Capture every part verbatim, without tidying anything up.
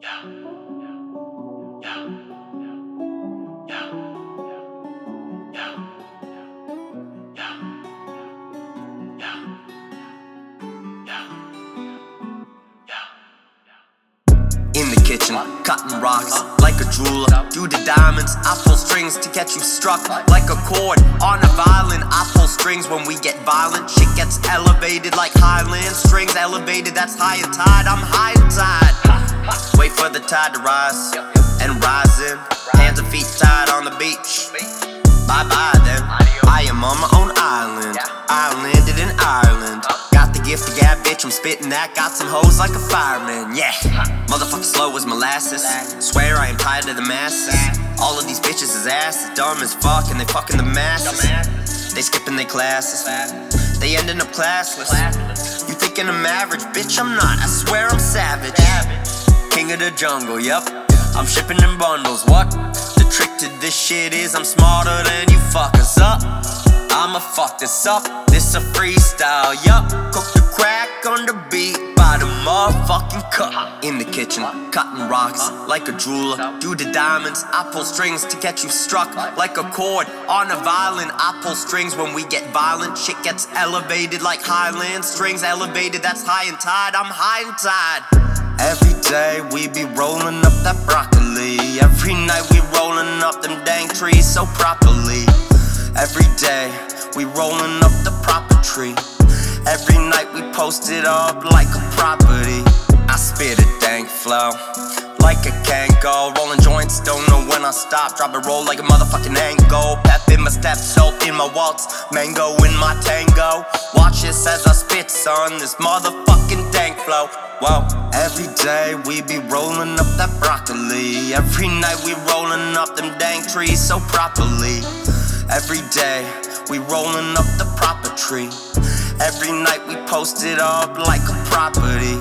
In the kitchen, cutting rocks like a jeweler. Do the diamonds, I pull strings to get you struck like a chord on a violin. I pull strings when we get violent. Shit gets elevated like highland strings. Elevated, that's high and tide. I'm high and tide. Wait for the tide to rise and rising. Hands and feet tied on the beach. Bye bye then. I am on my own island. I landed in Ireland. Got the gift of gab, bitch, I'm spitting that. Got some hoes like a fireman, yeah. Motherfucker slow as molasses. Swear I am tired of the masses. All of these bitches is asses. Dumb as fuck and they fucking the masses. They skipping their classes. They ending up classless. You thinking I'm average, bitch, I'm not. I swear I'm savage. King of the jungle, yup. I'm shipping in bundles, what? The trick to this shit is I'm smarter than you fuckers up. I'ma fuck this up, this a freestyle, yup. Cook the crack on the beat by the motherfucking cup. In the kitchen, cutting rocks like a jeweler. Do the diamonds, I pull strings to get you struck like a chord on a violin. I pull strings when we get violent. Shit gets elevated like highland strings. Elevated, that's high and tide. I'm high and tide. Every day we be rolling up that broccoli. Every night we rolling up them dang trees so properly. Every day we rolling up the proper tree. Every night we post it up like a property. I spit a dank flow like a Kango. Rolling joints, don't know when I stop. Drop it roll like a motherfucking angle. Pep in my steps, soap in my waltz, mango in my tango. Watch this as I spit, son, this motherfucking dank flow. Whoa. Every day we be rolling up that broccoli. Every night we rolling up them dang trees so properly. Every day we rolling up the proper tree. Every night we post it up like a property.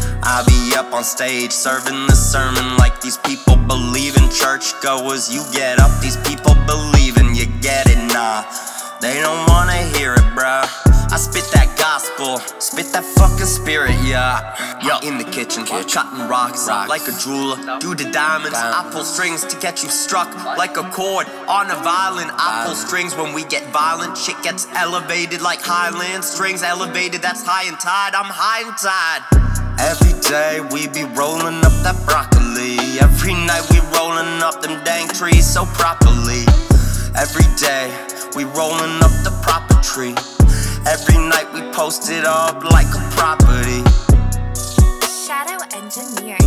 I be up on stage serving the sermon like these people believe in churchgoers. You get up, these people believe in you get it, nah. They don't wanna hear it, bruh. I spit that gospel, spit that fucking spirit, yeah. Yo, in the kitchen, cutting rocks like a jeweler. Do the diamonds, I pull strings to get you struck like a chord on a violin. I pull strings when we get violent. Shit gets elevated like highland strings. Elevated, that's high and tide. I'm high and tide. Every day we be rolling up that broccoli. Every night we rolling up them dang trees so properly. Every day we rolling up the proper tree. Every night we post it up like a property. Shadow Engineer.